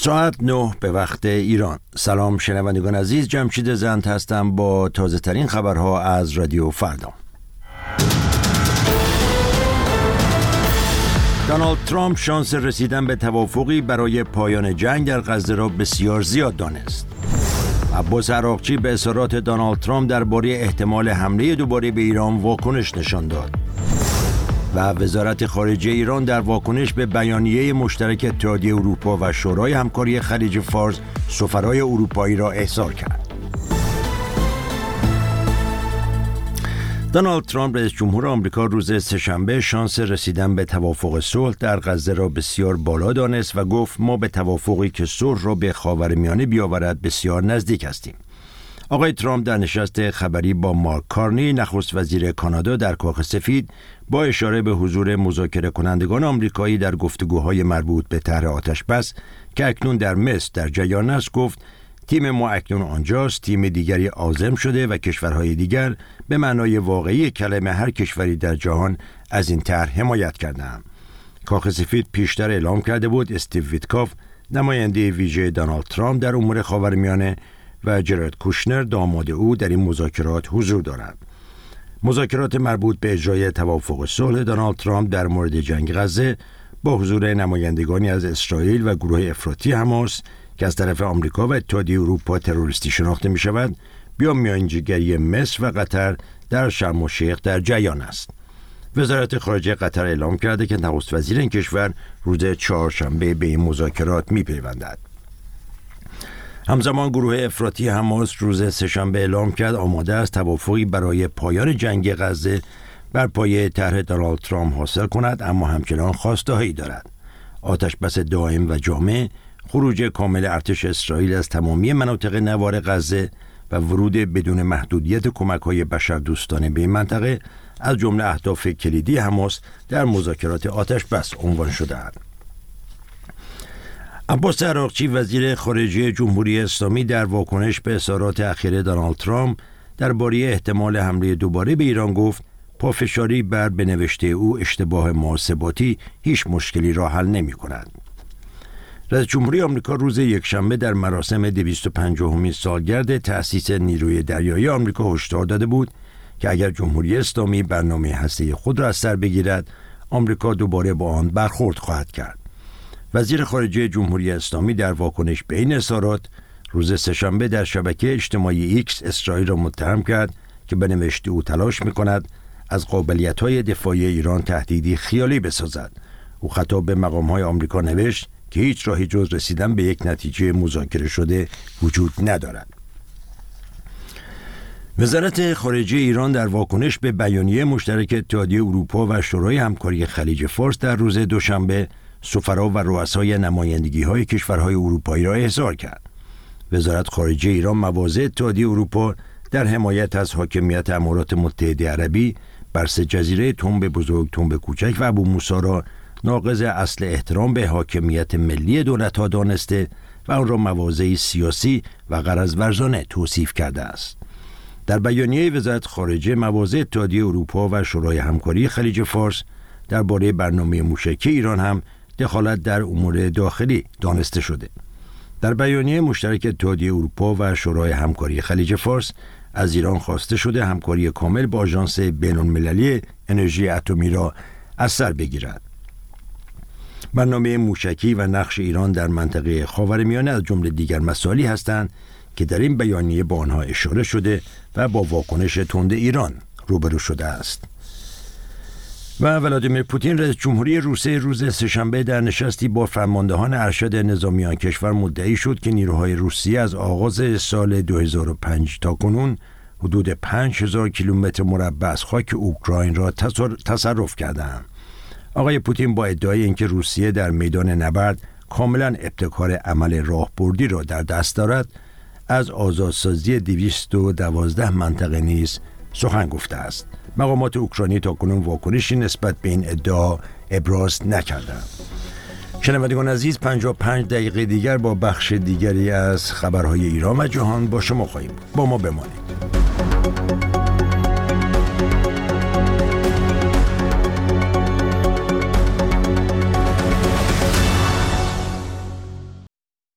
ساعت 9 به وقت ایران. سلام شنوندگان عزیز، جمشید زند هستم با تازه ترین خبرها از رادیو فردا. دونالد ترامپ شانس رسیدن به توافقی برای پایان جنگ در غزه را بسیار زیاد دانست. عباس عراقچی به اظهارات دونالد ترامپ درباره احتمال حمله دوباره به ایران واکنش نشان داد. و وزارت خارجه ایران در واکنش به بیانیه مشترک اتحادیه اروپا و شورای همکاری خلیج فارس سفرای اروپایی را احضار کرد. دونالد ترامپ رئیس جمهور آمریکا روز سه‌شنبه شانس رسیدن به توافق صلح در غزه را بسیار بالا دانست و گفت ما به توافقی که صلح را به خاورمیانه بیاورد بسیار نزدیک هستیم. آقای ترامپ در نشست خبری با مارک کارنی نخست وزیر کانادا در کاخ سفید با اشاره به حضور مذاکره کنندگان آمریکایی در گفتگوهای مربوط به طرح آتش‌بس که اکنون در مصر در جریان است گفت تیم ما اکنون آنجاست، تیم دیگری عازم شده و کشورهای دیگر به معنای واقعی کلمه هر کشوری در جهان از این طرح حمایت کردند. کاخ سفید پیشتر اعلام کرده بود استیو ویتکاف نماینده ویژه دونالد ترامپ در امور خاورمیانه و جرارد کوشنر داماد او در این مذاکرات حضور دارند. مذاکرات مربوط به اجرای توافق صلح دونالد ترامپ در مورد جنگ غزه با حضور نمایندگانی از اسرائیل و گروه افراطی حماس که از طرف آمریکا و اتحادیه اروپا تروریستی شناخته می شود، بیا میانجیگری مصر و قطر در شرم الشیخ در جریان است. وزارت خارجه قطر اعلام کرده که نخست وزیر این کشور روز چهارشنبه به این مذاکرات می پیوندد. همزمان گروه افراطی حماس روز سه‌شنبه اعلام کرد آماده است توافقی برای پایان جنگ غزه بر پایه طرح دونالد ترامپ حاصل کند، اما همچنان خواسته‌هایی دارد: آتش‌بس دائم و جامع، خروج کامل ارتش اسرائیل از تمامی مناطق نوار غزه و ورود بدون محدودیت کمک‌های بشردوستانه به این منطقه از جمله اهداف کلیدی حماس در مذاکرات آتش‌بس عنوان شده‌اند. عباس عراقچی وزیر خارجه جمهوری اسلامی در واکنش به اظهارات اخیر دونالد ترامپ درباره احتمال حمله دوباره به ایران گفت پافشاری بر بنوشته او اشتباه محاسباتی هیچ مشکلی را حل نمی‌کند. رئیس جمهوری آمریکا روز یکشنبه در مراسم 250مین سالگرد تأسیس نیروی دریایی آمریکا هشدار داده بود که اگر جمهوری اسلامی برنامه هسته‌ای خود را از سر بگیرد، آمریکا دوباره با آن برخورد خواهد کرد. وزیر خارجه جمهوری اسلامی در واکنش به این اظهارات روز سه‌شنبه در شبکه اجتماعی ایکس اسرائیل را متهم کرد که به نوشته او تلاش می‌کند از قابلیت‌های دفاعی ایران تهدیدی خیالی بسازد. او خطاب به مقام‌های آمریکا نوشت که هیچ راهی جز رسیدن به یک نتیجه مذاکره شده وجود ندارد. وزارت خارجه ایران در واکنش به بیانیه مشترک اتحادیه اروپا و شورای همکاری خلیج فارس در روز دوشنبه سفرا و رؤسای نمایندگی‌های کشورهای اروپایی را احضار کرد. وزارت خارجه ایران مواضع اتحادیه اروپا در حمایت از حاکمیت امارات متحده عربی بر 3 جزیره تنب بزرگ، تنب کوچک و ابو موسی را ناقض اصل احترام به حاکمیت ملی دولت‌ها دانسته و آن را مواضعی سیاسی و غرض ورزانه توصیف کرده است. در بیانیه وزارت خارجه مواضع اتحادیه اروپا و شورای همکاری خلیج فارس درباره برنامه موشکی ایران هم دخالت در امور داخلی دانسته شده. در بیانیه مشترک اتحادیه اروپا و شورای همکاری خلیج فارس از ایران خواسته شده همکاری کامل با آژانس بین‌المللی انرژی اتمی را از سر بگیرد. برنامه موشکی و نقش ایران در منطقه خاورمیانه از جمله دیگر مسائلی هستند که در این بیانیه با آنها اشاره شده و با واکنش تند ایران روبرو شده است. و ولادیمیر پوتین رئیس جمهوری روسیه روز سه‌شنبه در نشستی با فرماندهان ارشد نظامی آن کشور مدعی شد که نیروهای روسیه از آغاز سال 2005 تا کنون حدود 5000 کیلومتر مربع از خاک اوکراین را تصرف کردند. آقای پوتین با ادعای اینکه روسیه در میدان نبرد کاملا ابتکار عمل راهبردی را در دست دارد، از آزادسازی 212 منطقه نیز سخن گفته است. مقامات اوکراینی تاکنون واکنشی نسبت به این ادعا ابراز نکردند. شنوندگان عزیز، 55 دقیقه دیگر با بخش دیگری از خبرهای ایران و جهان با شما خواهیم. با ما بمانید.